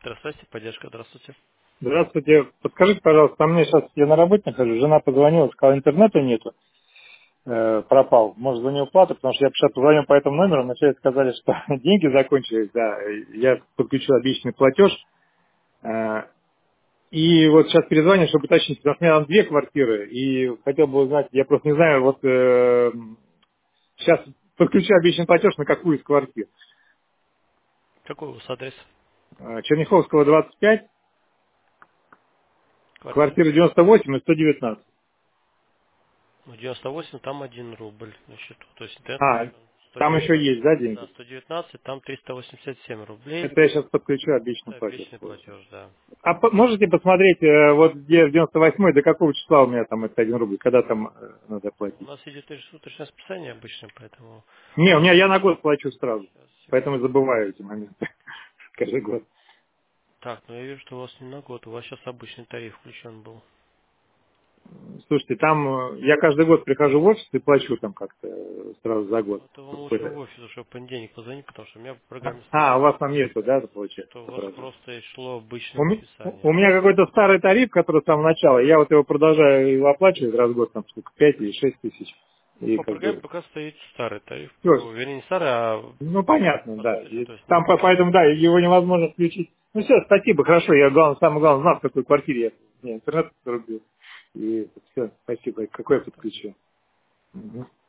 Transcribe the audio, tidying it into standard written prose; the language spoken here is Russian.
Здравствуйте, поддержка, здравствуйте. Здравствуйте. Подскажите, пожалуйста, мне сейчас, я на работе нахожусь, жена позвонила, сказала, интернета нету, пропал. Может, за него плата, потому что я сейчас позвонил по этому номеру, вначале сказали, что деньги закончились, да, я подключил обещанный платеж, и вот сейчас перезвоню, чтобы уточнить, потому что у меня там 2 квартиры, и хотел бы узнать, я просто не знаю, вот сейчас подключу обещанный платеж на какую из квартир. Какой у вас адрес? Черняховского, 25, Квартира? квартира 98 и 119. Ну, 98, там 1 рубль на счету. То есть интернет А, включен. там еще 119, есть, да, деньги? да, 119, там 387 рублей. Это я сейчас подключу обещанный Это платеж. обещанный платеж, да. А можете посмотреть, вот где в 98-й, до какого числа у меня там это 1 рубль, когда там надо У платить? нас идет суточное списание обычно, поэтому... Не, у меня я на год плачу сразу, Сейчас, поэтому секунду. забываю эти моменты каждый год. Так, ну я вижу, что у вас не на год, у вас сейчас обычный тариф включен был. Слушайте, там я каждый год прихожу в офис и плачу там как-то сразу за год. Ну, это вам лучше в Какой-то. офис уже в понедельник позвонить, потому что у меня в программе У сказано, вас там нету, да, получается, что у вас сразу? просто шло У, обычное ме- списание. у меня какой-то старый тариф, который с самого начала, я вот его продолжаю его оплачивать раз в год, там сколько, 5 или 6 тысяч. Ну, И по как программе бы, пока стоит старый тариф. все. Вернее, не старый, а Ну, понятно, да. отсрочно, И то есть не там полный. поэтому, да, его невозможно включить. Ну, все, спасибо, хорошо. Я, самое главное, знал, в какой квартире я. Мне интернет рубил. И все, спасибо. Какой я Пожалуйста. подключу. Мгм.